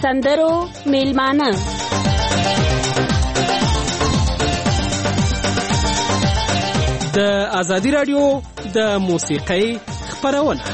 سندرو میلمانه د ازادي رادیو د موسیقۍ خپرونه.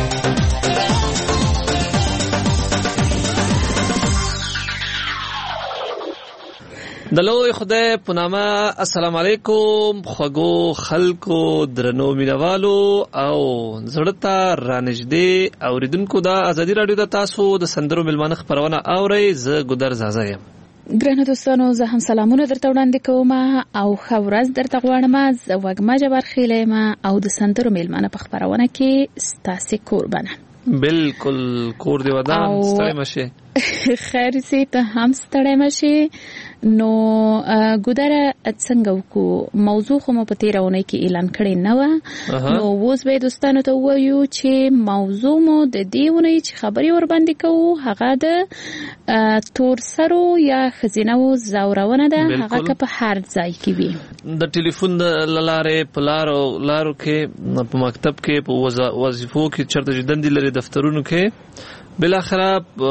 د لوی خدای په نامه السلام علیکم خوږو خلکو درنو مینوالو او زړه ته رانږدې اوریدونکو د ازادي رادیو د تاسو د سندرو میلمانه خپرونه اورئ. زه ګودر زازا یم. ګرانو دوستانو زه هم سلامونه درته وړاندې کوم او ښه ورځ درته غواړم. زه وږمه جبار خیله یم او د سندرو میلمانه په خپرونه کې ستاسې قربانه. بالکل کور دی ودان ستړی مشه. خیر سي ته هم ستړی مشه. نو ګودره څنګه وکړو موضوع خو مو په تیرونه کې اعلان کړی نه و. نو اوس به دوستانو ته وایو چې موضوع مو د دیونه چې خبري ور باندې کوو هغه د تور سرو یا خزینه و زورونه ده. هغه په هر ځای کې وي د ټلیفون لاره په لارو کې په مکتب کې په وظیفو کې چرته جدندې لري دفترونو کې بالاخره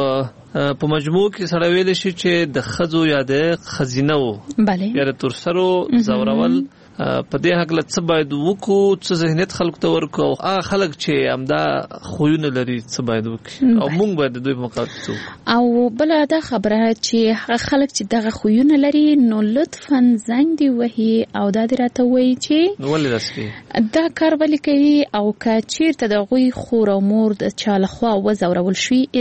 په مجموع کې سره ویل شي چې د خزو یا د خزینه و یا د تور سرو زورول په دې حق له څه باید وکړو، څه ذهنیت خلکو ته ورکړو، هغه خلک چې همدا خوونه لري څه باید وکړي او موږ باید د دوی په مقابل څه او بل دا خبره چې هغه خلک چې دغه خوونه لري نو لطفاً زنګ دی وهي او دا راته وایي چې ولې راسي دا کار ولې کوي او که چیرته د غوي خور او مور د چاله خوا وزورول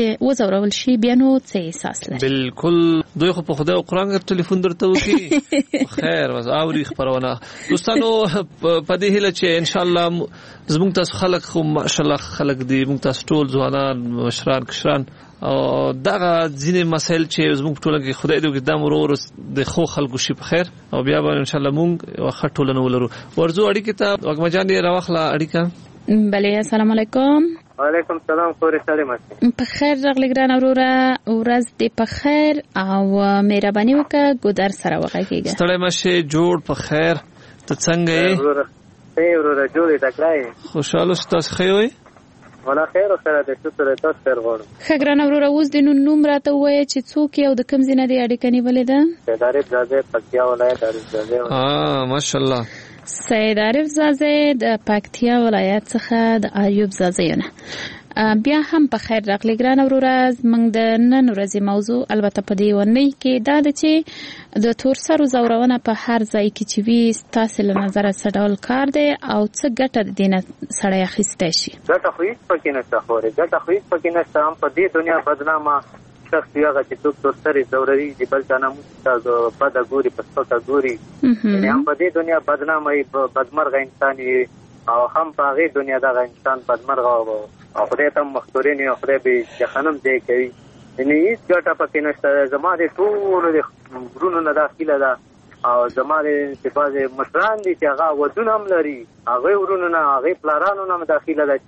شي بیا نو څه احساس لري. بالکل دوی خو په خدای او قرآن ټلیفون درته وکړي خیر واز اوري خبرونه دوستانو په دې هیله چې ان شاء الله زموږ تاسو خلک خو ماشاءالله خلک دي موږ تاسو ټول ځوانان مشران کشران او دغه ځینې مسایل چې زموږ ټولنه کې خدای دې وکړي د مرور د خو خلکو شي په خیر او بیا به ان شاء الله موږ واخه ټولنه ولرو. ورزو اړیکې ته وګما جان دې راوخله اړیکه. بله السلام علیکم. وعلیکم السلام خوري سلامت. په خیر راغلی ګران اوروره ورځ دې په خیر او مهرباني وکړه ګودر سره وغږیږه. ستړی مشه جوړ په خیر ته څنګه یې؟ وروره جوړې تکړای خوشاله ستاسو خیر وي ولا خیر سره د شکر تاسو خیر غواړم. خګران اوروره اوس د نوم راته وایي چې څوک یو د کوم ځای نه دی اړیکه نیولې ده؟ سیدارف زاده پکتیا ولایت زاده. ماشاءالله سیدارف زاده د پکتیا ولایت څخه د ایوب زاده نه. بیا هم په خیر راغلی ګران اوروره. موږ د نن ورځې موضوع البته په دې ونی کې دا ده چې د تور سرو زورونه په هر ځای کې چې وي ستاسو له نظر څه ډول کار دی او څه ګټه دینه سړی اخیستی شي؟ ګټه خو هیڅ پکې نشته خورې ګټه خو هیڅ پکې نشته. هم په دې دنیا بدنامه شخص هغه چې څوک تور سرې زوروي چې بل چا نه بده ګوري په سپکه ګوري یعنې هم په دې دنیا بدنامه بدمرغه انسان وي او هم په هغې دنیا دغه انسان بدمرغه او خدای ته مختورین او خدای به جهنم ځای کوي. یعنې هیڅ ګټه پکې نشته. زما د ټولو د غرونو نه دا هیله ده او زما د چې بعضې مشران دي چې هغه ودونه هم لري هغوی ورونو نه هغې پلارانو نه هم دا هیله ده چې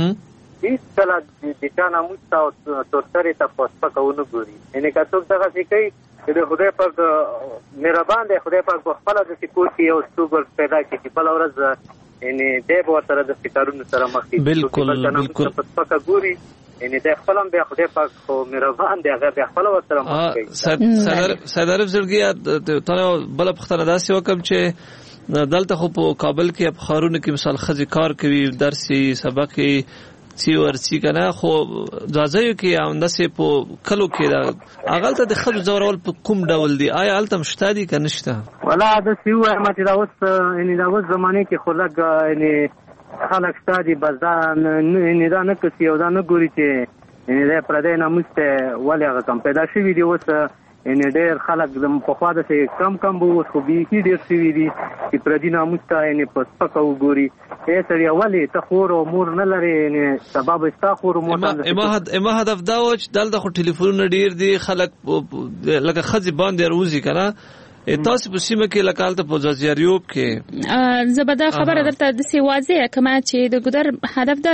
هیڅ کله د چا ناموس ته او تورسرې ته په سپکه ونه ګوري. یعنې که څوک دغسې کوي چې د خدای پاک مهربان دی خدای پاک په خپله داسې کور کې یو څوک پیدا کړي چې بله ورځ یعنی دی به ورسره د کارونو سره مخ کېږي. بالکل په سپکه ګوري یعنی دی خپل هم بیا خدای پاک خو مهربان دی هغه بیا خپله ورسره مخ کوي. سیدارف زړګي ته بله پوښتنه داسې وکړم چې دلته خو په کابل کې په ښارونو کې مثال ښځې کار کوي درسي سبق یې سی ورسی کنه خو ځاځيو کې همداسې په کلو کې دا اغلته د خځو زورول په کوم ډول دی؟ آیا الته مشته دي که نشته؟ ولا د سی وایم چې دا اوس یعنې دا اوس زمانې کې خو لږ یعنې خلک شته دي بس دا نه کسي او دا نه ګوري چې یعنې دی پردی ناموس ته ولې هغه کم پیدا شوي دي. اوس یعنې ډېر خلک پخوا داسې کم به اوس خو بیخي ډېر شوي دي چې پردي ناموس ته یعنې په سپکه وګوري. سړیه ولې ته خور او مور نه لرې یعنې سبا به ستا خور او مور اما هدف دا و چې دلته خو ټلیفونونه ډېر دي خلک لکه ښځې باندې روزي که نه تاسو په سیمه کې لکه هلته په ځاځیاریوب کې زه به دا خبره درته داسې واضح کړم چې د ګودر هدف دا دی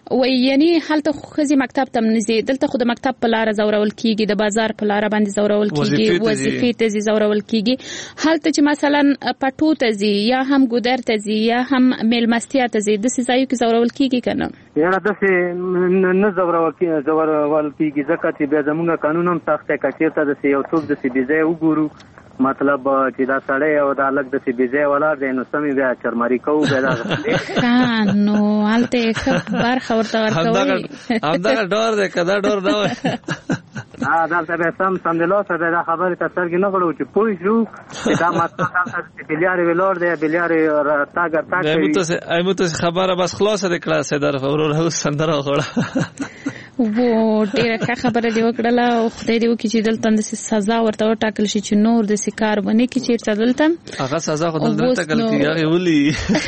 وای یعنی هلته خزي مکتب تم نزي دلته خو د مکتب په لار زورول کیږي د بازار په لار باندې زورول کیږي وظیفې ته زورول کیږي هلته چې مثلا پټو ته زی یا هم ګودر ته زی یا هم میلمستیا ته زی د سزایو کې زورول کیږي کنه یاره داسې نه زورول کیږي ځکه چې بیا زموږ قانون هم سخت دی که چېرته داسې یو څوک داسې بې ځایه وګورو مطلب چې دا سړی او دا هلک داسې بې ځایه ولاړ دی نو سمې بیا چرماري کوو بیا دغه نو هلته یې ښه برخه ورته ورکوئ همدغه ډور دی که دا ډور نه وای دلته بیا سمدلاسه بیا دا خبرې ته سترګې نه غړو چې پوه شو چې دا مطلب دلته چې بلیارې ولاړ دی بلیارې تګ کوي ایمو تاسې خبره بس خلاصه دې کړه سیدر ورور اوس سندره وخوړه ډیره ښه خبره دی وکړله او خدای دې وکړي چې دلته داسې سزا ورته وټاکل شي چې نور داسې کار ونه کړي چېرته دلته هغه سزا خو دلته ټاکل کېږي هغې ولي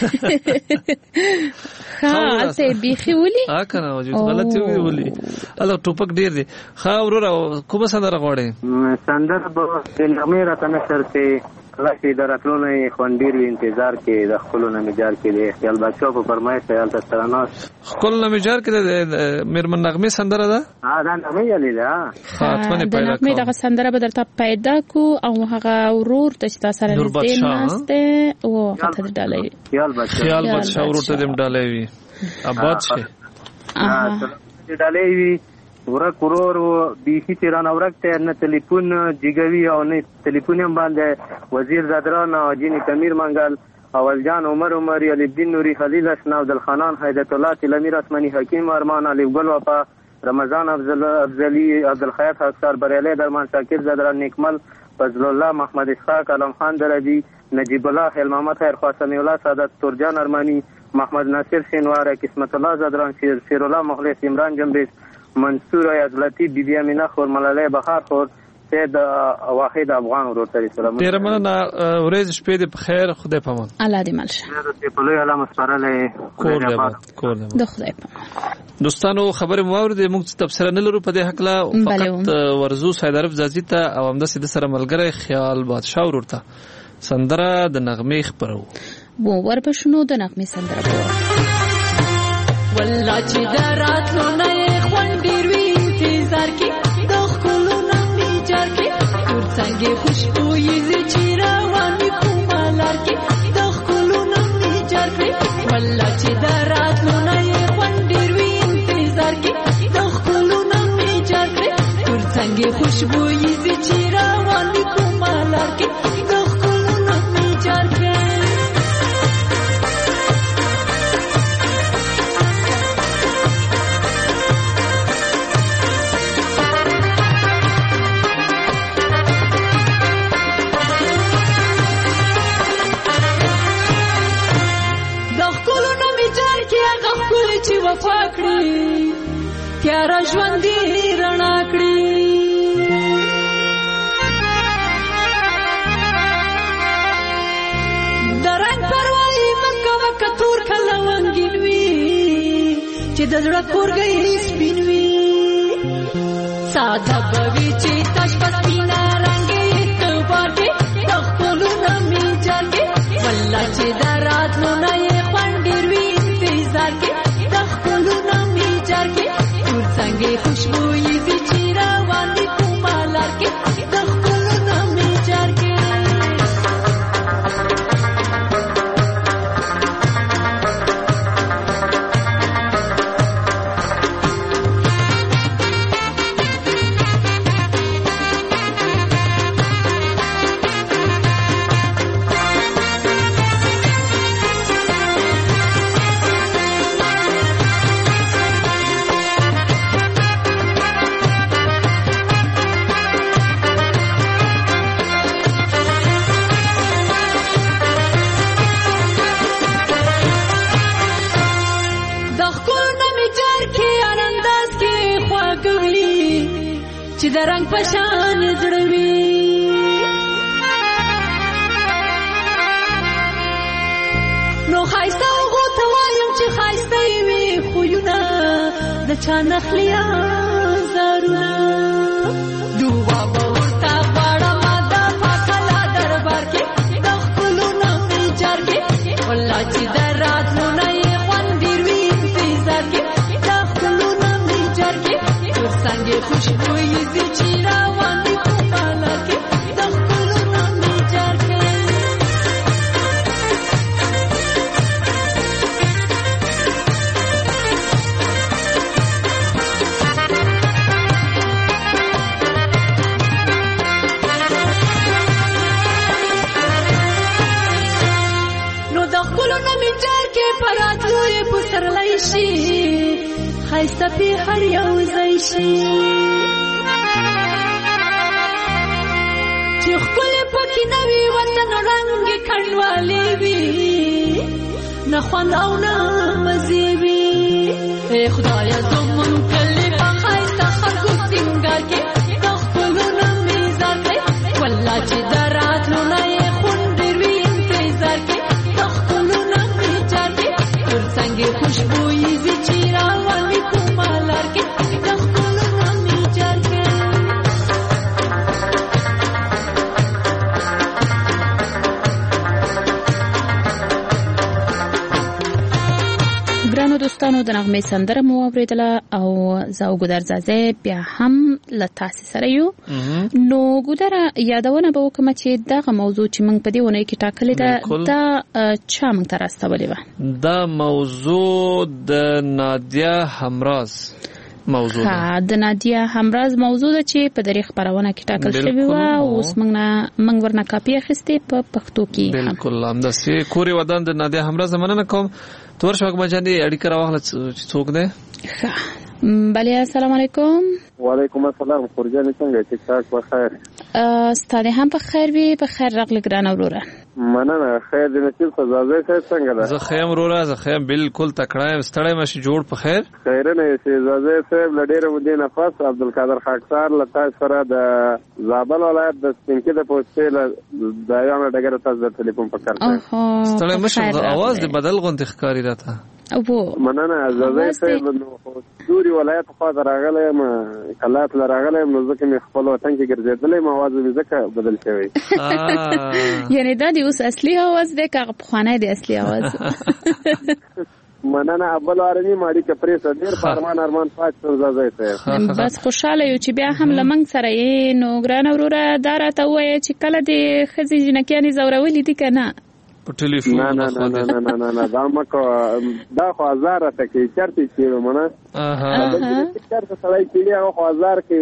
ښه هلته یې بیخي ولي که نه وجود غلط یې ولي هلته ټوپک ډېر دی ښه وروره کومه سندره غواړې سندره به نغمې راته نشر چې کله چې د راتلو نه یې خوندیر وي انتظار کې د خپلو نه مې جار کې دی خیال بادشاه په فرمایش دی هلته سره ناست خپلو نه مې جار کې د میرمن نغمې سندره ده دا نغمې یالې ده د نغمې دغه سندره به درته پیدا کو او هغه ورور ته چې تا سره نږدې ناست دی او هغه ته ډالۍ وي خیال بادشاه ورور ته دې ډالۍ وي آباد شي ډالۍ وي ورک ورور بیخي چې رانه ورک ته نه تلیفون جګوي او نه تلیفون هم باندې وزیر زادران او جینی کمیر منګل اول جان عمر عمر علی الدین نوری خلیل حسن عبدالخانان هیدت الله تلمیر اسمنی حکیم ارمان علی گل وفا رمضان افضلی عبدالخیر خاکسار بریلی درمان شاکر زادران نیکمل فضل الله محمد اسحاق علم خان درجی نجیب الله خیل محمد خیر خاصمی الله سعادت ترجان ارمانی محمد ناصر شینوار قسمت الله زادران شیر الله مخلص عمران جنبیش منصور عزلتی بی بی امینه خور ملاله بخار خور سید واحد افغان ورور ته سلام ډیر مننه ورځ شپې دې په خیر خدای پامان الله دې ملشه په لوی علامه سپارلې کور دې د خدای پامان دوستانو خبره مواورد موږ تفسیر نه لرو په دې حق لا فقط ورزو سیدارف زازی ته او همداسې د سره ملګری خیال بادشاه ورور ته سندره د نغمې خبرو وو ورپښنو د نغمې سندره والله چې دراتلو نه خوندیر وی انتظار کې د خلونو می جار کې ورڅنګه خوشبوئی چې روانې کومالار کې د خلونو می جار کې والله چې دراتلو نه خوندیر وی انتظار کې د خلونو می جار کې ورڅنګه خوشبوئی چې روانې کومالار کې د خلونو می جار کې چې وفا کړی تیار ژوند دې رڼا کړی درنګ پروايي مکه وکه تور کله ونګین وی چې د زړه کورګي سپین وی ساده بوي چې تاش پسپینا رنگي اعتبار کې تخلو نمي جنګي والله چې دراتلو نه خوندیر وی انتظار کې څنګه خوشبوئی دي چې روان دي کومالار کې د خپلو نامې جار کې چې د رنگ پشان زړوي نو خایسته غوته وایم چې خایسته وي خوونه د چا نخلیا زارونه دوه ورته غواړم د پاکلا دربار کې د خپلو نامې جار کې والله چې د راتلو نه خوندیر وي انتظار کې د خوشبویی زی چی روان دی کومالا کې د ښکلونو می جار کړې نو د ښکلونو می جار کې پراتلو یې پسرلی شي خایسته پې هر یو ځای شي چې ښکلې پکې نه وي وطن رنګې کنډوالې وي نه خوند او نه مزې وي ای خدایه زمونږ کلي په ښایسته خلکو سینګار کې د ښکلونو میزار کړې والله چې د راتلو نه یې خون ډېر وي انتظار کې د ښکلونو میجار کې تر څنګ یې خوشبویي زي چې روان وي کومه لار کې د ښکلونو میجار کې ګرانو دوستانو د نغمې سندره مو اوریدله او زه او ګودر زازې بیا هم له تاسې سره یو نو ګودره یادونه به وکړم چې دغه موضوع چې موږ په دې اونۍ کې ټاکلې ده دا چا موږ ته راستولې وه دا موضوع د نادیه همراز موضوع ده د نادیه همراز موضوع ده چې په دغه خبرونه کې ټاکل شوې وه اوس موږ ورنه کاپي اخیستې په پښتو کې بالکل همداسې کورې ودان د نادیه همراز مننه کوم تور شوګما جانې اړیکه راوخله چې څوک دی بله السلام علیکم وعلیکم السلام خورجانې څنګه ټیک ټاک بخیر ستاسو هم په خیر وي په خیر راغلی ګران وروره مننه خیر دې نصیب سزازه خیر څنګه ده زه خیم وروره زه خیم بالکل تکړه یم ستړی مشي جوړ په خیر خیرنه سزازه صاحب لډېر مودې نه پس عبدالقادر خاکسار لتا سره د زابل ولایت د سپینکې د پوسټې د یو ډګر تاسو د ټلیفون په کار ستړی مشي اواز دې بدل غونډه ښکاری راته او مننه زازه صاحب نو دوري ولایت خو راغلی یم کلات راغلی یم نو ځکه مې خپل وطن کې ګرځېدلی م اواز مې ځکه بدل شوی یعنی دا دی اوس اصلي اواز دی که پخوانی دی اصلي اواز مننه اول وارنی ماړي کپرې صدر فرمان پات زازه صاحب بس خوشاله یو چې بیا هم لمنګ سره یې نو ګران وروره دا راته وایي چې کله دې ښځې جنکیانې ځورولې دي که نه په ټلیفون نه دا مکو دا خو هزار ته کې چرته چې مونږ چرته سړی چې هغه خو هزار کې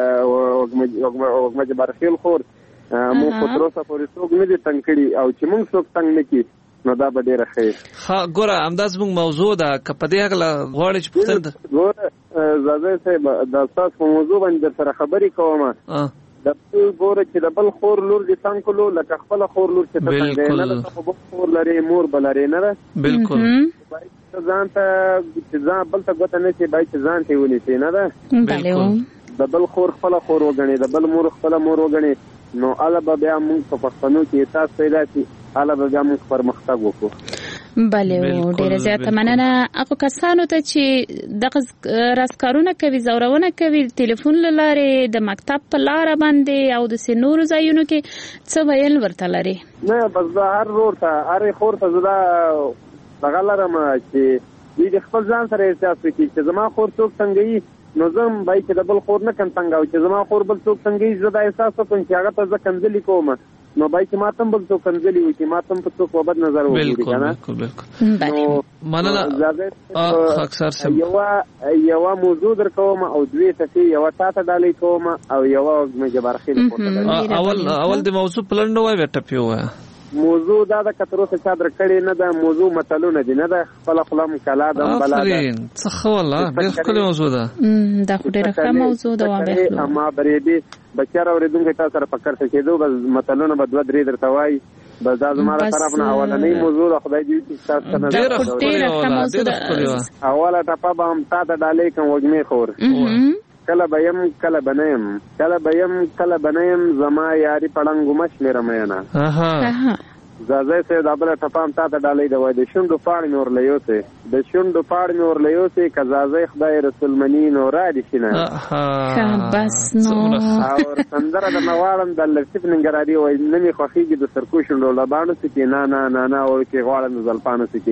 وګمج برخیل خور مو خطروسه پورې څوک نه دي تنګ کړي او چې موږ څوک تنګ نه کړي نو دا به ډیره ښه ها ګوره همداس موږ موضوع ده که په دې هکله غواړې چې پوښتنه ګوره زازه صاحب دا تاسو په موضوع باندې درسره خبرې کوم د بل ګوره چې د بل خور لور دي څنګه کولو لکه خپل خور لور چې څنګه نه د خور لري مور بلري نه بالکل ځان ته ځان بل ته غوته نه چې بای چې ځان ته ونی سي نه ده بالکل د بل خور خپل خور وګڼي د بل مور خپل مور وګڼي نو اله به بیا موږ په پښتنو کې تاسو پیدا شي اله به بیا موږ پرمختګ وکړو بله ډیره زیاته مننه هغه کسانو ته چې دغه راسکارونه کوي زورونه کوي ټلیفون لاره د مکتب په لار باندې او د سينورو ځایونو کې څه ویل ورته لري نه بس هر ور ته هر خور ته زدا بغلره ما چې دې خپل ځان سره احساس وکړي چې زما خور څوک څنګه یې نو زم بای چې د بل خور نه کم څنګه او چې زما خور بل څوک څنګه یې زدا احساس وکړم چې هغه ته ځکه کنځلې کوم نو بای چې ماتم بل څوک کنځلې وي چې ماتم په څوک وبد نظر وکړي کنه بالکل نو مننه اکثر سم یو موضوع در کوم او دوی ته یو تاسو ډالې کوم او یو مجبرخیل اول د موضوع پلان نو وای ټپیو موضوع دا د کترو څخه چادر کړي نه دا موضوع متلونه دي نه دا خپل خپل کلا د بلا څه والله ډېر خپل موضوع ده دا ډېر ښه موضوع ده واه اما بریدي بچار اوریدونکو تاسو سره پکړ څه کېدو بس متلونه بدو درې درته وای بس دا زموږ طرف نه اولنۍ موضوع خدای دې تاسو ته نه ډېر ښه موضوع ده اوله ټپه به هم تا ته ډالې کوم وګمې خور کله بیم کله بنیم زما یاري پړنګ مش میرا مینا زازای سه د بل ټپام تا ته ډالۍ دی وای د شونډو پاڼې مې ورلیوسې د شونډو پاڼې مې ورلیوسې که زازای خدای رسول مني نو را دي شي نه بس نو او سندره د مواړم د لطیف ننګرهاري وای نه مې خوښېږي د سرکو شونډو لبانو سکي نه نه نه نه وایي چې غواړم د زلفانو سکي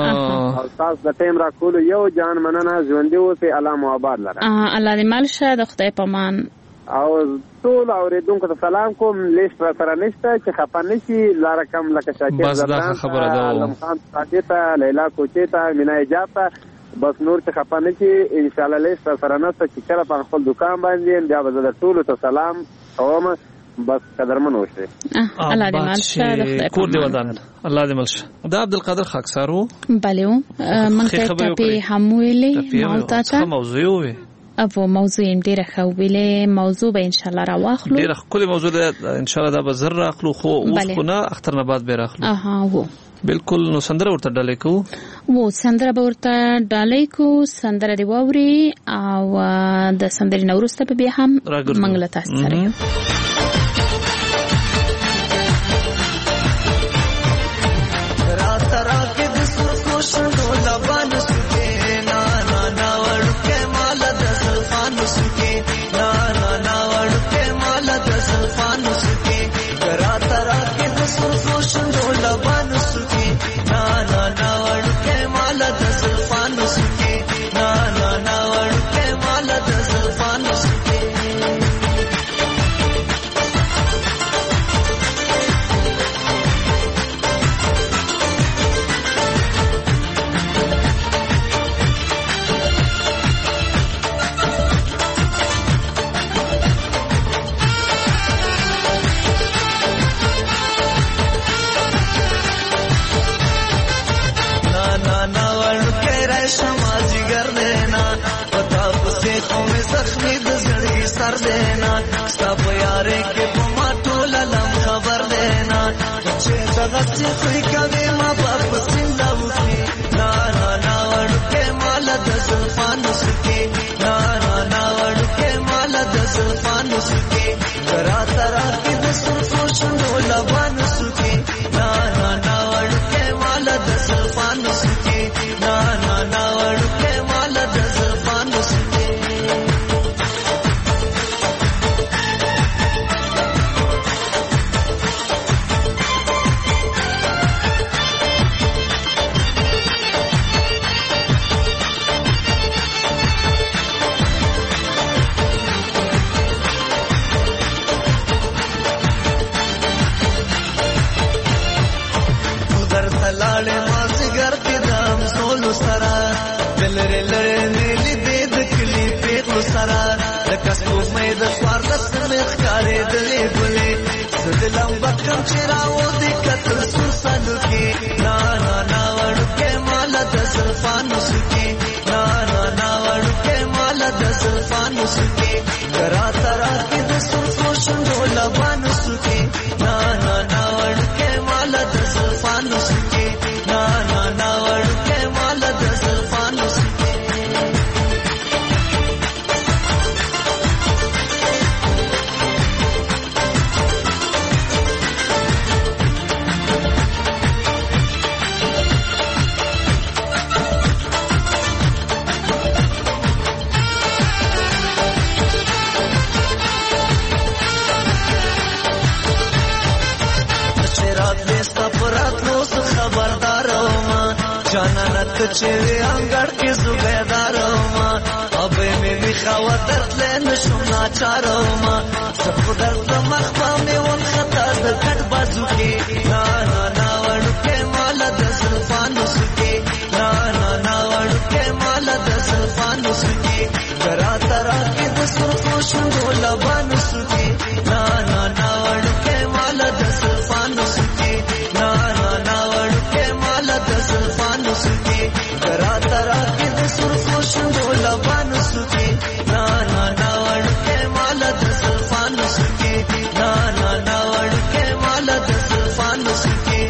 او تاسو د ټیم راکولو یو جان مننه ژوندي اوسئ الله مو آباد لره الله دې مل شه د خدای په امان او ټول اوریدونکو ته سلام کوم لیست را سره نشته چې خفه نشي لاره کم لکه شاکر زردان علم خان ساقي ته لیلا کوچې ته مینا ایجاب ته بس نور چې خفه نشي انشاءالله لیست را سره نشته چې کله په خپل دکان باندې بیا به زه د ټولو ته سلام کوم بس قدرمن اوسئ الله دې مل شه د خدای کور دې ودان الله دې مل شه دا عبدالقادر خاکسار و بله و من ته ټپې هم ویلې مالته ته موضوع وي او موضوع یې ډیره ښه ویلې موضوع به انشاءالله راواخلو ډیره ښکلې موضوع ده انشاءالله دا به زر راخلو خو اوس خو نه اختر نه بعد به راخلو وو بالکل نو سندره ورته ډالۍ کوو وو سندره به ورته ډالۍ کوو سندره دې واوري او د سندرې نه وروسته به بیا هم موږ له تاسو سره یو na na na wadu ke mala da sulfan suke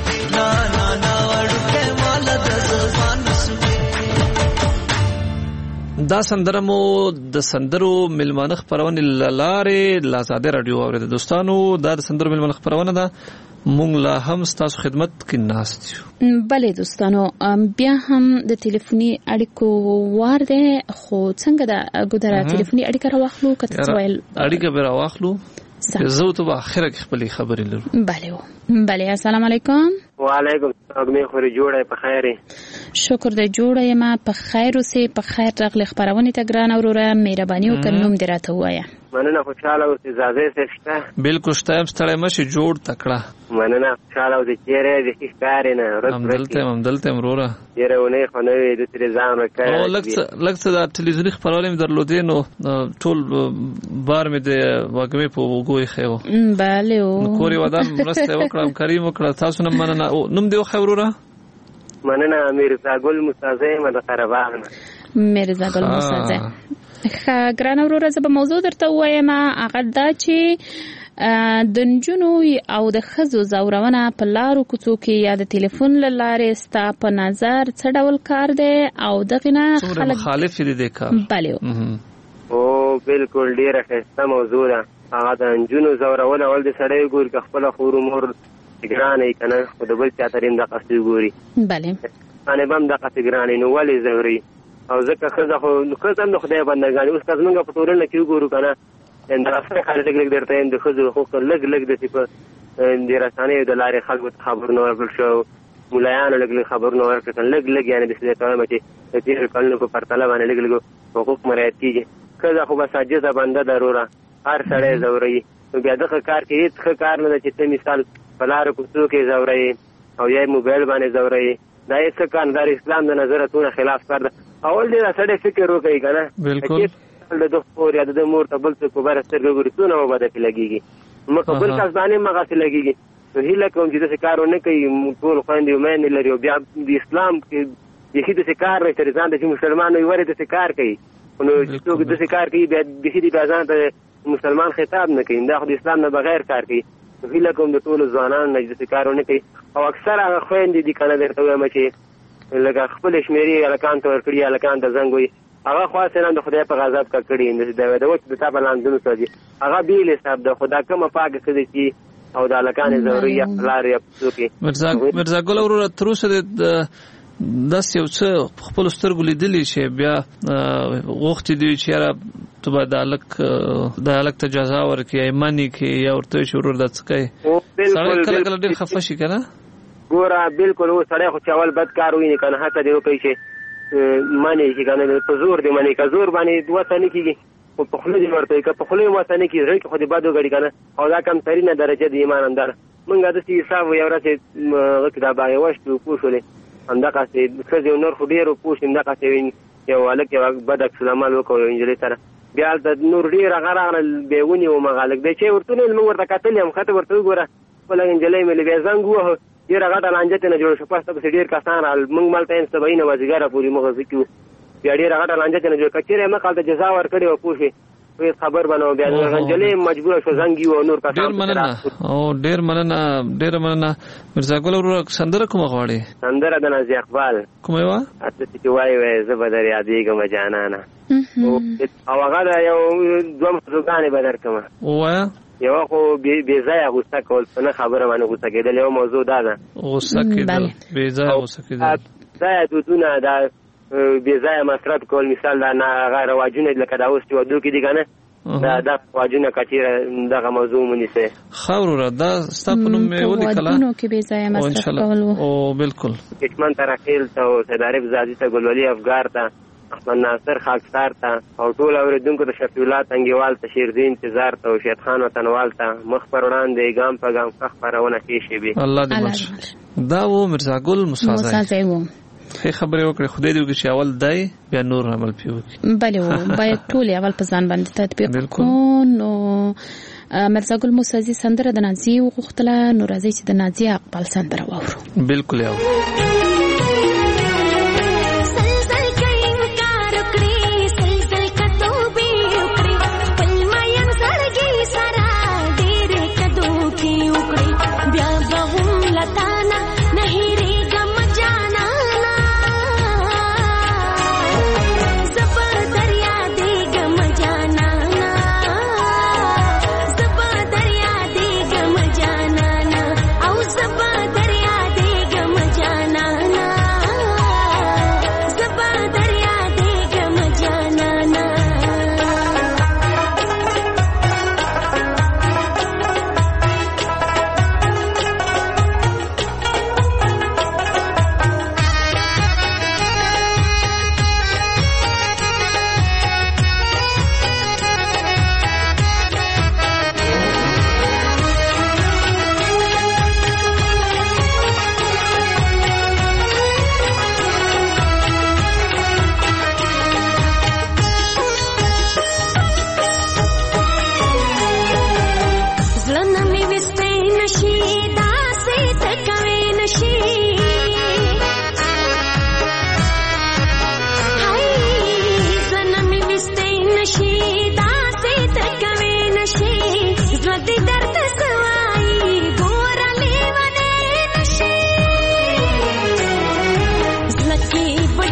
دا سندره مو د سندرو ملمانه خبرونه لاره لازاده رادیو اوره د دوستانو دا د سندرو ملمانه خبرونه ده مونږ لا هم ستاسو خدمت کې ناست یو. بله دوستانو بیا هم د ټلیفوني اړیکو وار ده خو څنګه دا ګودره ټلیفوني اړیکه راواخلو کته سوال اړیکه به راواخلو زه ته په اخره کې خپل خبرې لرم. بله السلام علیکم. وعلیکم السلام. می خوري جوړه په خیره. شکر د جوړه ما په خیر اوسه په خیر راغلی خبرونه ته ګران اوروره مهرباني وکړم دراته وایا. مننه خوشاله اوسې زاده سشته. بالکل شته ستړی مشه جوړ تکړه. مننه خوشاله اوسې چیرې د ښکار نه همدلته مروره. چیرې ونه خو نه وي د تر ځان وکړ. او لکه د ټلویزیونی خبرونه درلودې نو ټول بار مې د واګمې په وګوي خو. bale او کوري ودان مرسته وکړم کریم وکړه تاسو نه مننه نوم دی خبروره. مننه میرزا ګل مستازه مده قربان. میرزا ګل مستازه. ګران اوروره زه به موضوع درته وایم هغه دا چې د نجونو او د ښځو زورونه په لارو کوڅو کې یا د ټلیفون له لارې ستا په نظر څه ډول کار دی او دغه نه خلک مخالف دي د کار. بله او بالکل ډیره ښه موضوع ده. هغه د نجونو زورونه ول د سړی ګور که خپل خور مور ګرانې کنه خو د بل چا تریم د قصې ګوري. بله انا بم د قصې ګرانې نو ولې زوري او ځکه خزه خو خزه نو خدای بندګان اوس تاسو موږ په ټولنه کې وګورو کنه ان راسته خلک لګ درته د خزو حقوق لګ د څه د رسانې د لارې خلکو خبر نو ورکړ شو مولایانو لګ خبر نو ورکړ لګ یعنی د څه ته مچې د تیر کلونو په پرتله باندې لګ حقوق مراعات کیږي. خزه خو بس عاجزه بنده ضروره هر سړی زوري بیا دغه کار کې هیڅ کار نه چې ته مثال بلار کوڅو کې زوري او یا موبایل باندې زوري دا هیڅ کار د اسلام د نظرتونو خلاف کار ده. اول دې سړی فکر وکړي کنه بالکل د دوه یا د مور ته بل څه کو بر سترګې ګوري څونه وبده کې لګيږي مکه بل کس باندې مغه کې لګيږي. نو هیله کوم چې د کارونه کوي ټول خويندې ومن لري بیا د اسلام کې د هیڅ کار نه تر ځان د مسلمانانو یو ورته کار کوي نو چې څوک د کار کوي بیا د هیڅ ځان ته مسلمان خطاب نه کوي دا خو د اسلام نه بغیر کار کوي. هیله کوم د ټول ځوانانو نه د کارونه کوي او اکثر هغه خويندې دي کنه درته وایم چې لکه خپل شمیري الکان ته ورکړي الکان د زنګ وي هغه خاصه نه د خدای په غضب کا کړی نه د وخت د تابع لاندونو سږي هغه بیل حساب د خدا کومه پاګه کړي چې او د الکان ضروري لاري پسوکي. مرزا ګل ورور تروسه د داس یو څه خپل سترګو لیدلی شي بیا وخت دی چې تو به د الک تجازا ورکي ایمانی کې یا ورته شروع د څکای سره کله کله ډیر خفه شي کنه ګوره بالکل و سړی خو چاول بد کار ویني کنه هڅه دی وکړي چې معنی کې کنه په زور دی معنی کا زور باندې دوه ثانیې کېږي په خپل دی ورته که په خپل مو ثانیې کې رې خو دې بادو غړي کنه او دا کم ترینه درجه دی ایمان اندر مونږه د سی حساب یو راځي غکدا باندې وشتو پوښولې اندقه چې څه نور خو ډیرو پوښ اندقه چې یو الک یو بد اکسلامال وکړو انجلې سره بیا د نور ډیر غراغل بیونی او مغالک د چې ورته موږ ورته کتل هم خاطر ورته ګوره ول انجلې ملي بیا زنګ وه ډیر غټه لانجه نه جوړ شو پاسته به ډیر کسان موږ مالته 70 وزګاره پوری موږ ذکر بیا ډیر غټه لانجه نه جوړ کچره مخال ته جزا ور کړی او پوښي وی خبر بنو بیا انجلې مجبور شو زنګي او نور کسان ډیر مننه مرزا ګل ورور سندره کوم غواړي سندره د نازي اقبال کومه وا اته چې وای زبر یادېګم جانانا او هغه یو دوه مزګانې بدر کما وایا یو خو بې ځای غوسه کول څنګه خبره باندې غوسه کېدل یو موضوع ده غوسه کېدل بې ځای غوسه کېدل دا دودونه دا بې ځای مصرف کول مثال دا نه غیر واجبونه لکه دا اوس چې ودو کې دي کنه دا واجبونه کثیر دغه موضوع مونږه خاور دا ستاسو نوم مې ولي کلا ودونو کې بې ځای مصرف کول او بالکل کشمن ترخیل ته صدارب زادي ته ګلولي افغار ته احمد ناصر خاکستار ته او ټول اوریدونکو د شفیع الله تنګیوال ته شیرزین انتظار ته او شهید خان وطنوال ته مخ پر وړاندې ګام په ګام خبرونه کیشي به الله دې مش دا و مرزا ګل مسازای خې خبره وکړه خدای دې وکړي اول دای بیا نور عمل پیو بله و باید ټول اول په ځان باندې تطبیق کو نو مرزا ګل مسازي سندره د نازي وغختله نو راځي چې د نازي اقبال سندره واورو بالکل یو زبردر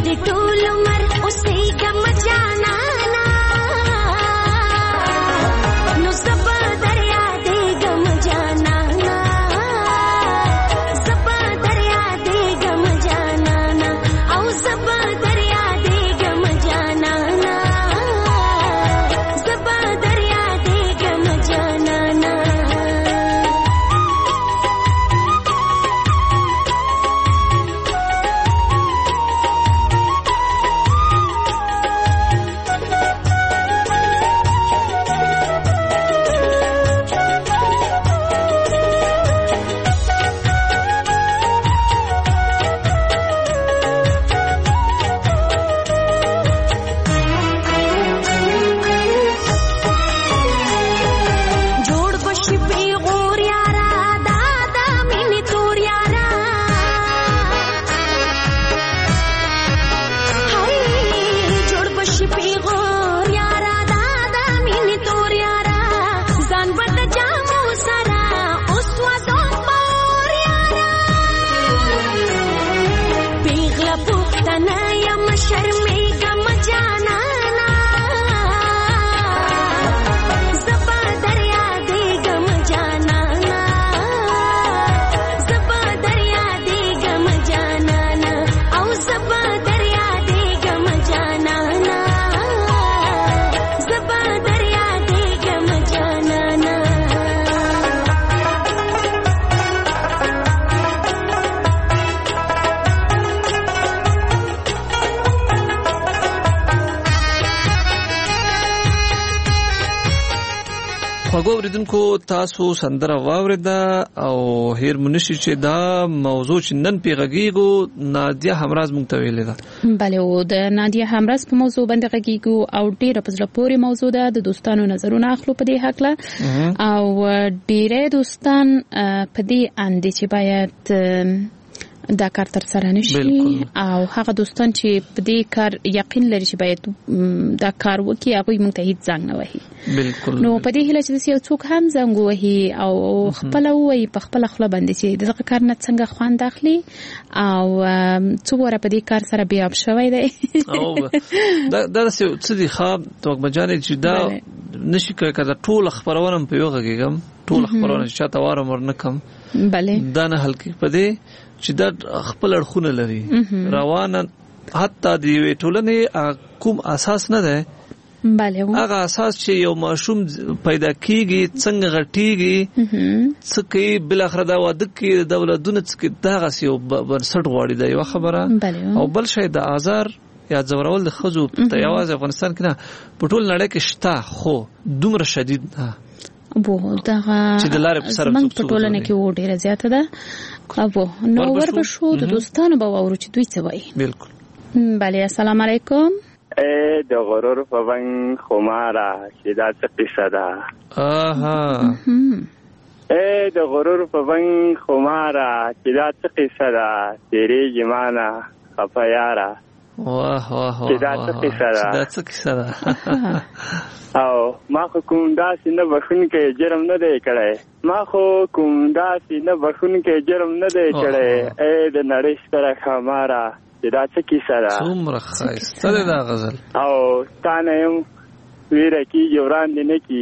د ټول عمر اوسې کم جانا نو سبا دریا دې غم جانا سبا دریا دې غم جانا او سبا دریا دې غم جانا سبا دریا دې غم جانا اوریدونکو تاسو سندره واوریده او هیر منشي چې دا موضوع چې نن پیغږیږو نادیه همراز مونږ ته ویلې ده. بله او د نادیه همراز په موضوع باندې غږیږو او ډیره په زړه پورې موضوع ده. د دوستانو نظرونه اخلو په دې حق له او ډیره دوستان په دې اندې چې باید دا کار تر سره نشي او هغه دوستان چې په دې کار یقین لري چې باید دا کار وکړي هغه موږ ته هیڅ زنګ نه وهي. بالکل. نو په دې هیله چې یو څوک هم زنګ وهي او خپل وایي په خپل خپل باندې چې دغه کار نه څنګه خوان داخلي او څوره په دې کار سره بیا شوی دی او دا څه دي خام توګ مجانې چې دا نشي کړه ټول خبرونه په یو غږیږم ټول خبرونه چې چاته وارم ورنکم. بله دا نه حل کې په دې چې دا خپل اړخونه لري روانه حتی د یوې ټولنې کوم اساس نه ده. بله هغه اساس چې یو ماشوم پیدا کیږي څنګه غټیږي څه کوي بل اخر دا واده کې د دولتونو څخه دغه یو برسټ غواړي دا یو خبره او بل شی د آزار یا زورول د خزو ته یوازې افغانستان کې نه په ټول نړۍ کې شته خو دومره شدید نه ابو دغه چې د لارې په سر موږ په ټولنه کې و ډیره زیاته ده. ابو نو وربشو د دوستانو به وورو چې دوی څه وایي. بالکل. بله السلام علیکم. د غرور په ون خماره چې دا څه قصه ده. د غرور په ون خماره چې دا څه قصه ده تیرې جمانه خفه یاره. واه واه چې دا څه قصه ده. دا څه قصه ده. او ما خو کوم داسې نه بخښونکی جرم نه دی کړی. ما خو کوم داسې نه بخښونکی جرم نه دی کړی. د نړۍ ستره ښاماره چې دا څه کیسه ده. څومره ښایسته دی دا غزل. او تا نه یم ویره کېږي وړاندې نه کي.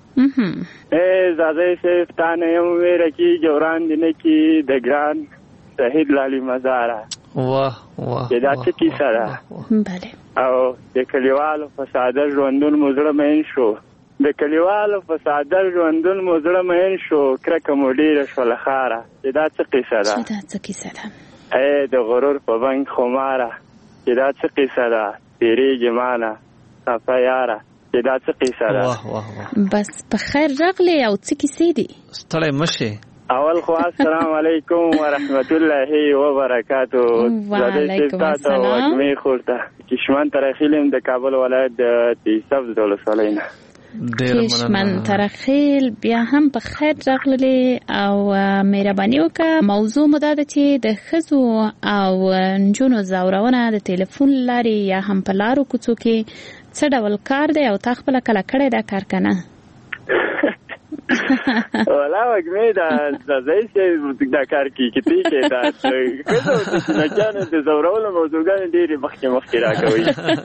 زازی صاحب تا نه یم ویره کېږي وړاندې نه کي د ګران شهید لالي مزاره. واه واه چې دا څه کیسه ده. بله. او د کلیوالو په ساده ژوندون مو زړه مین شو. د کلیوالو په ساده ژوندون مو زړه مین شو. کرکه مو ډېره شوله ښاره چې دا څه قیصه ده. چې دا څه کیسه ده. د غرور په بنګ خماره چې دا څه قیصه ده. تیرېږي مانه خفه یاره چې دا څه قیصه ده. واه واه واه. بس په خیر راغلی او څه کیسې دي. ستړی مشې. اول خو السلام علیکم ورحمت الله وبرکاتو. وعلیکم السلام. وګمې خورته کشمن ترخیلم د کابل ولایت د تیسف ولسوالۍ نه. کشمن ترخیل بیا هم په خیر راغلی او مهرباني وکړه. موضوع مو دا ده چې د ښځو او نجونو ځورونه د ټلیفون لارې یا هم په لارو کوڅو کې څه ډول کار دی او تا خپله کله کړی دا کار که نه؟ ولا وګمې دا ځای چې دا کار کیږي چې دا څه نه جانه د زورولو موضوعګان ډېری مخکې راکوي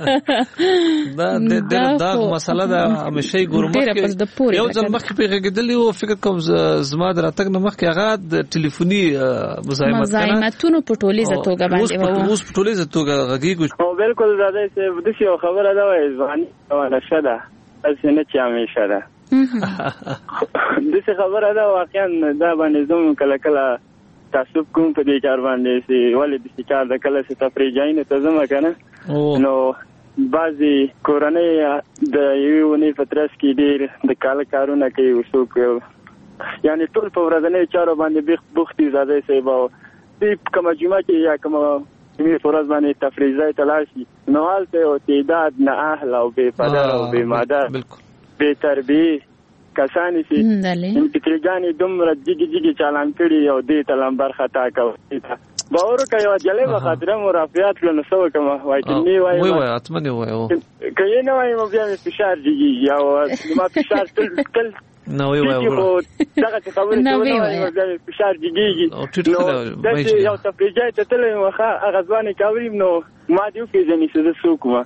دا مسله دا همیشه ګورم یو ځل مخکې پیغېدلی او فکر کوم زما د راتګ نه مخکې هغه د ټلیفوني مزاحمتونو په ټولیزه توګه باندې اوس په ټولیزه توګه غږیږي او بالکل دا دی چې د څه خبره ده وای ځواني او نشه ده اسنه چې همیشه ده د څه خبره ده واقعا دا باندې زوم کله کله تعصب کوم په دې کار باندې چې ولې د کار د کله څه تفریح جاینه ته زما کنه نو بعضی کورنۍ د یو نه فترس کې ډیر د کارونه کوي وسوک یعنی ټول په ورځنۍ چارو باندې بوختي زاده سیبا دې کومه جمعه کې یا کومه می فرض باندې تفریح ځای تلاشي نو حالته او تعداد نه اهل او بے پدر او بے مادر بے تربیه کسانی چې انتقاګانی دومره جګي چالان کړي او دې تلمبر خطا کوي باور کوي جلې په خاطر مرافعات له نسو کوم وای کني وای اتمنه وای کله نه وای مو بیا فشار جګي یا ما فشار تل نو وای دغه خبره نه وای فشار جګي نو یو تفریجای ته تل مخه غزوانه کاوریم نو ما دیو پیژنې څه سوکما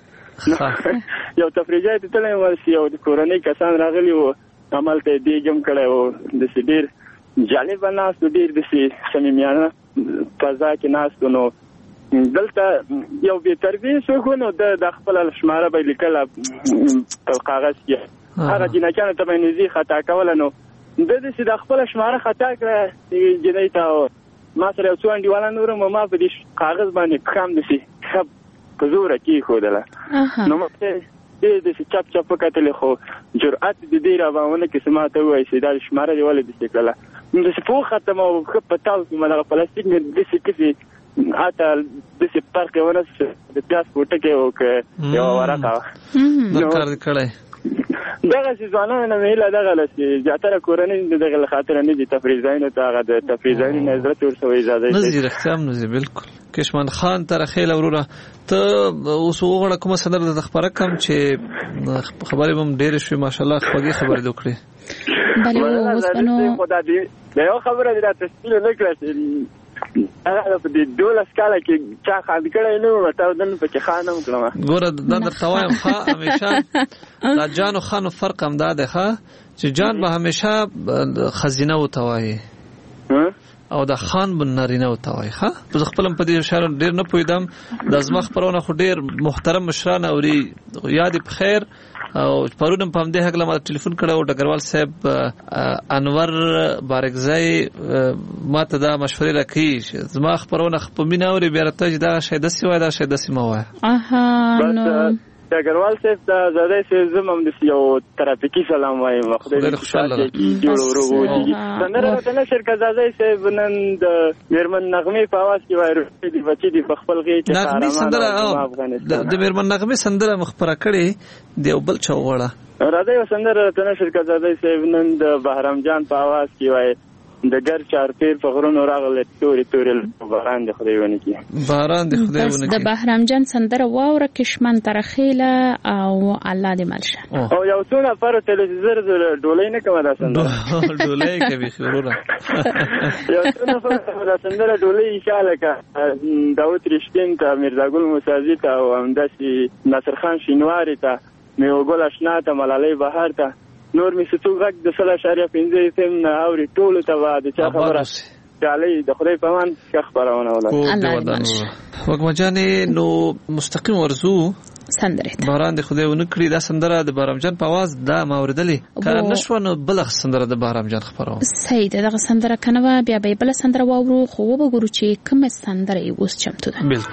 یو تفریجای ته تل ورسي او د کورنۍ کسان راغلي وو عمل ته دیګم کړه او د سډیر جالب ناس ډیر د سیمینار فضا کې ناس نو دلته یو به تربیه شو نو د خپل شماره به لیکل په کاغذ کې هغه جنکانه ته باندې خطا کول نو د دې د خپل شماره خطا کړه جنې ته ما سره څو انډیواله نور ما په دې کاغذ باندې کم دي خب په زور کې خودله نو مته دې چپ کتل خو جرأت دې راوونه کې سماته وای چې دا شماره دی ولې دې کړه نو څه په ختمه او پټاو کې مله پلاستیک دې څه کې اته دې پارک ورسره د پیاس پټه کې او کې یو ورکا نو کار کړه دغه ځوانانو نه ویل دغه لسی زیاتره کورنۍ دغه خاطر نه دي تفریزاین ته هغه د تفریزاین نظر ورسوي اجازه نه زیره اختیام نه بالکل کشمن خان تر خیل وروره ته اوس وګړه کوم صدر د خبره کم چې خبرې هم ډېر شوي ماشاءالله خوږی خبرې وکړي بله اوس نو خدا دې یو خبره دې تسهیل نه کړه هغه په دې دولس کاله کې چا خاند کړي نو متاو دن په کې خانم کړم ګوره دا د توایم ښه همیشه دا جان او خان فرق هم دا ده چې جان به همیشه خزینه او توای او د خان بن نارینه او توای ښه په خپل په دې اشاره ډیر نه پویدم د ازمخ پرونه خو ډیر محترم مشران او یاد په خیر او پرونم په دې هغه ما ټلیفون کړه او ډګروال صاحب انور بارکزای ما ته دا مشورې راکړي زما خبرونه په مینا اوري بیرته دا شاید سی وای دا شاید سی ما وای نو ډګروال صاحب دا زده چې زموږ د یو ترافیکي سلام وایم خدای خوشاله جوړ ورو دي څنګه راته شرکت زده چې بنن د میرمن نغمه په आवाज کې وایي د بچی د خپل غي کې د میرمن نغمه سندره مخبره کړي دی بل چوغړه راځي وسندره راته شرکت زده چې بنن د بهرام جان په आवाज کې وایي د ګر چار پیر په غرونو راغله توري باران د خدای ونه کی باران د خدای ونه کی د بهرام جان سندره واوره کشمن ترخیله او الله دې ملشه او یو څو نفر تلویزیون ډولې نه کوي دا سندره ډولې کوي خبره یو څو نفر دا سندره ډولې انشاءالله کا داوود رښتین ته میرزا ګل موسازی ته او همداسي ناصر خان شینواری ته میوګل آشنا ته ملالۍ بهار ته نور می ستو غږ د 3.15 فم نه اوري ټول ته واده چا خبره چالي د خدای په مان ښه خبرونه ولا وګمجانې نو مستقیم ورزو سندره باران د خدای ونه کړی دا سندره د بارام جان په आवाज دا ماوردلې کله نشو نو بلخ سندره د بارام جان خبرو صحیح دغه سندره کنه بیا به بل سندره واورو خو وګورو چې کومه سندره یې اوس چمتو ده بالکل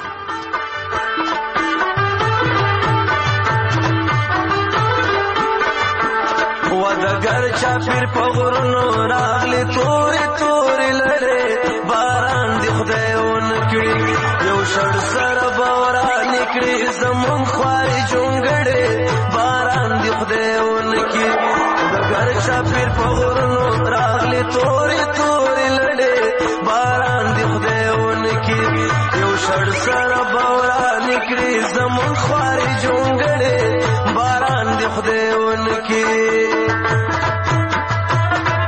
ودګر چا پیر په غرونو راغلی توري لړې باران دی خدای ون کړی یو شړ سره باران کړی زمون خواري جونګړې باران دی خدای ون کړی ودګر چا پیر په غرونو راغلی توري لړې باران دی خدای ون کړی یو شړ سره باران کړی زمون خواري جونګړې باران دی خدای ون کړی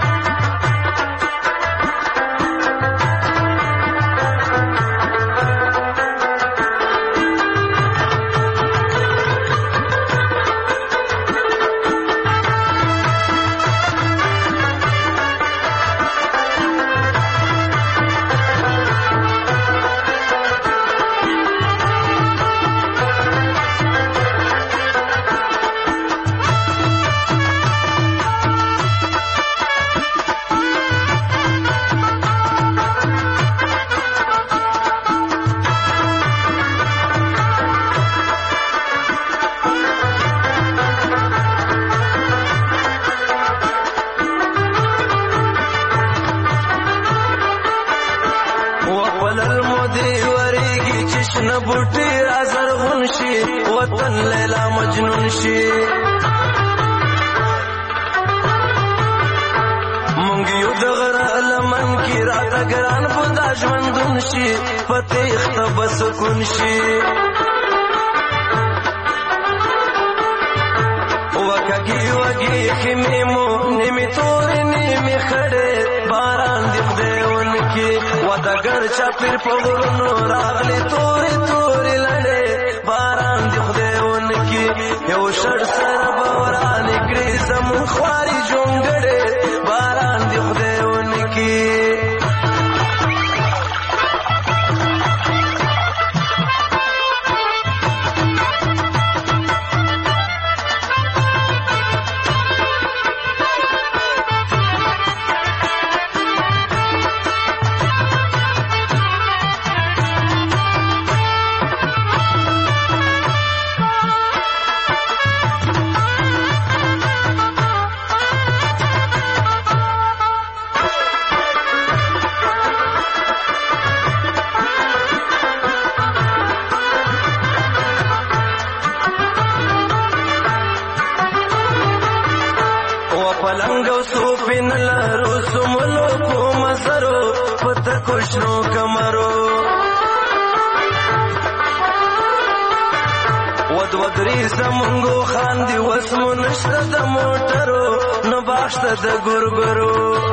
دې ورېږي چې شنه بوټي را زرغون شي وطن لیلا مجنون شي مونږ یو د غره لمن کې راته ګران په دا ژوندون شي په تېښته به سکون شي وکږي وږي خیمې مو نیمې تورې نیمې خړې باران دې خدای ونکړي وطګر چاپېر په غرونو راغلي تورې تورې لړې باران دې خدای ونکړي یو شړ سره به ورانې کړي زموږ خوارې جونګړې باران دې خدای ونکړي کوشنو کمرو ودري زمونږو خاندي وسمو نشته د موټرو نه باشته د ګورګرو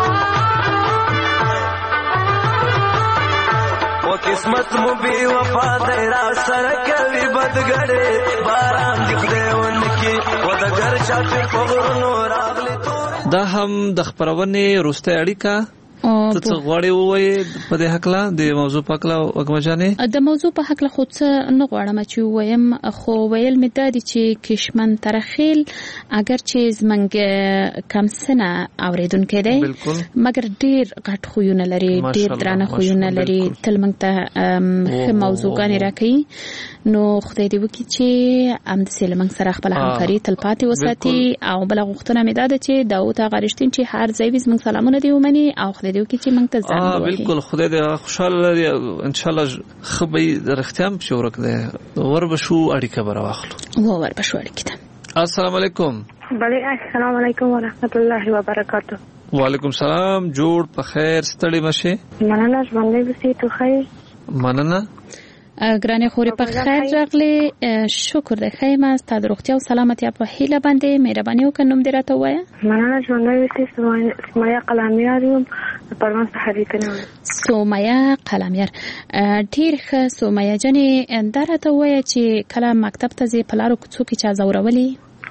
وقسمت مو بي وفا دی را سره کوي بدګړې باران دې خدای ونکړي ودګر چاپېر په غرونو راغلي دا هم د خپرونې وروستۍ اړیکه ته څه غواړې ووایې په دې هکله د موضوع په هکله وږمه جانې؟ د موضوع په هکله خو څه نه غواړم چې ووایم خو ویل مې دا دي چې کشمن ترخیل اگر چې زمونږ کم سنه اورېدونکی دی مګر ډېر غټ خویونه لري ډېر درانه خویونه لري تل موږ ته ښه موضوعګانې راکوي نو خدای دې وکړي چې همداسې له موږ سره خپله همکاري تلپاتې وساتي او بله غوښتنه مې دا ده چې داود هغه رښتین چې هر ځای وي زموږ سلامونه دې ومني او خدای دې وکړي چې موږ ته زنګ ووهي. بالکل خدای دې خوشحاله لري انشاءالله ښه به یې رښتیا هم چې ورک دی وربشو اړیکه به راواخلو وربشو اړیکې ته. السلام علیکم. بله السلام علیکم ورحمت الله وبرکاته. وعلیکم سلام. جوړ په خیر ستړي مشه؟ مننه ژوندی اوسئ تو خیر. مننه ګرانې خورې په خیر راغلې شکر دی ښه یم ستا د روغتیا او سلامتیا په هیله باندې مهرباني وکړه نوم دې راته ووایه. مننه ژوندی اوسئ سمیه قلمیار یم د پروان څخه لیکنه وایم. سمیه قلمیار ډېر ښه سمیه جانې دا راته ووایه چې کله مکتب ته ځې په لارو کوڅو کې چا ځورولي؟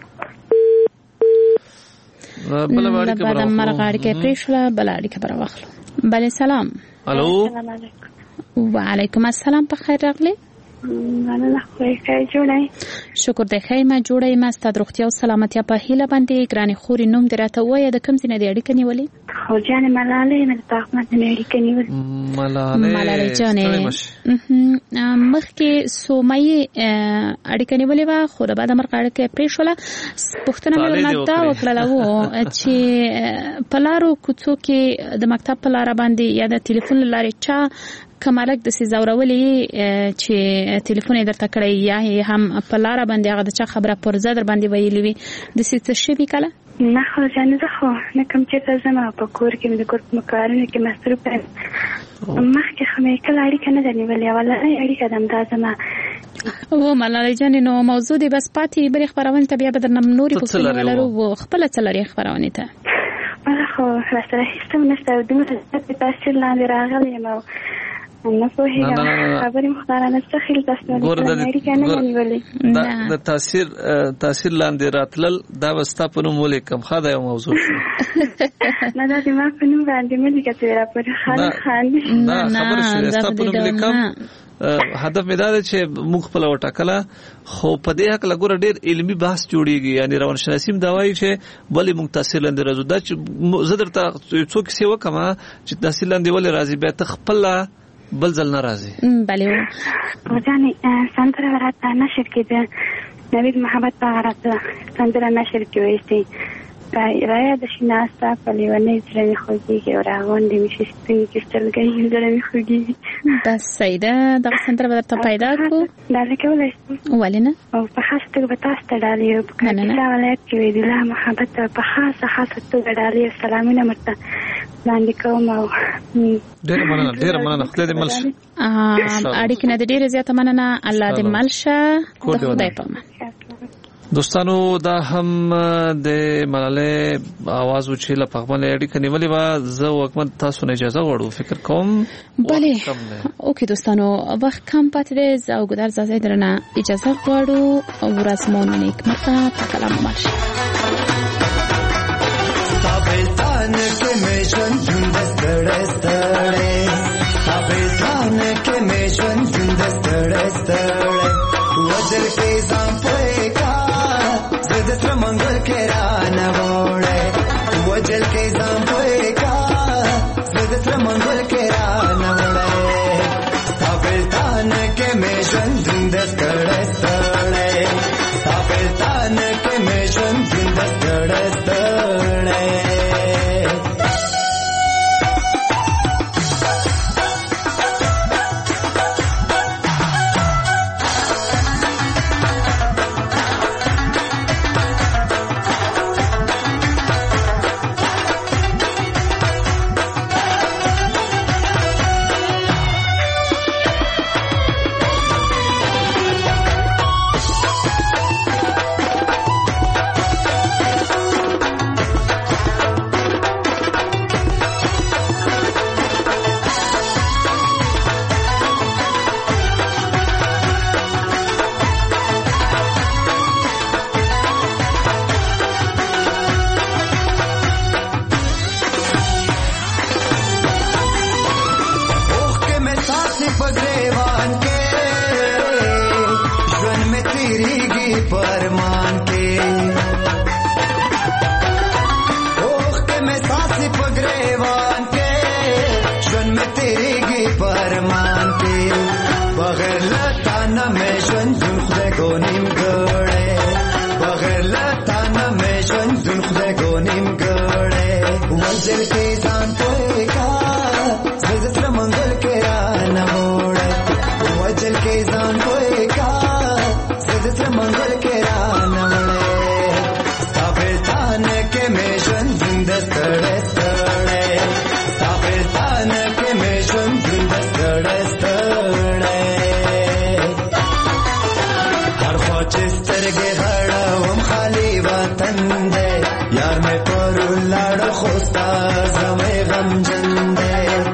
بله مرغه اړیکه یې پرېښوله بله اړیکه به راواخلو. بله سلام. الو وعلیکم السلام په خیر راغلی. مننه خدای جوړه شکر دی ښه یم جوړه یم ستا د روغتیا او سلامتیا په هیله باندې ګرانې خورې نوم دې راته ووایه د کوم ځای نه دې اړیکه نیولې؟ خورجانې ملالۍ نه د تاقمت نه اړیکه نیولې. ملالۍ جانې مخکې سومایي اړیکه نیولې وه خو د بعده مرغه اړیکه یې پرېښوله. پوښتنه مې ورنه دا وکړله چې په لارو کوڅو کې د مکتب په لاره باندې یا د تلیفون له لارې چا کمالک د سي زورولې چې تلیفون یې درته کړی یا هم په لاره باندې هغه د چا خبره پر زه در باندې ویلې وي د سي څه شوي کله؟ نه خو جانې زه خو نه کوم چېرته ځم او په کور کې مې د کور په کارونو کې مصروف یم. مخکې خو مې کله اړیکه نه ده نیولې اولنۍ اړیکه ده همدا زما. ملالۍ جانې نو موضوع دې بس پاتې بلې خپرونې ته بیا به درنه نورې پوښتنې ولرو خپله څه لرې خپرونې ته؟ خپله خو راسره هېڅ هم نشته او دومره د تاثیر لاندې راغلی یم او نه پوهېږم خبرې مختارانه څه خیل تاسو نه اړیکه نه ده نیولې. د تاثیر لاندې راتلل دا به ستا په نوم ولیکم ښه دا یو موضوع شو. نه دا زما په نوم باندې مه لیکه چې راپورې خلک خاندي. نه خبره شوې ستا په نوم لیکم. هدف مې دا دی چې موږ خپله وټاکله خو په دې هکله ګوره ډېر علمي بحث جوړېږي یعنې روانشناسي هم دا وایي چې ولې موږ تاثیر لاندې راځو. دا چې زه درته څو کیسې وکړم چې تاثیر لاندې ولې راځي بیا ته خپله بل ځل نه راځي. بله جانې سندره راته نشر کېده نوید محمد په راته سندره نشر کې وایستې رایا د شناستا په لیونی سره مې خوږیږي او راغونډې مې شي سپینې کښتلګۍ زړه مې خوږیږي. دا صحیح ده. دغه سندره به درته پیدا کړو. ډالۍ کولی شم؟ ولې نه؟ او په خاصه توګه به تاسو ته ډالۍ په کاپیسا ولایت کې وحیدالله محبت په خاصه توګه ډالۍ او سلامونه مرته وړاندې کوم. او ډېره مننه. خدای دې مل شه. اړیکې نه دې ډېره زیاته مننه. الله دې مل شه. د خدای په امان. دوستانو دا هم د ملالۍ आवाज و چې له پغمنه اړیکه نیولې و. زه وکمن تاسو نه اجازه غواړم فکر کوم. بله اوکې دوستانو وخت کم پاتې دی. زه او ګدار زازای درنه اجازه غواړو. ورځ مو نیکمرغه. په کلام مارش تابلتان کې مې ژوند ستړی ستړی تابلتان کې مې ژوند ستړی ستړی وجل کې ځان پوهې کا زه د تر منګل کې رانه وړی وجل کې ځان پوهې کا زه د تر منګل کې رانه وړی تابلتان کې مې ژوند ستړی ستړی تابلتان کې مې ژوند ستړی ستړی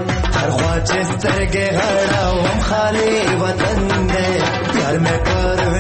سترګې غړاوم خالي وطن دې یار مې پر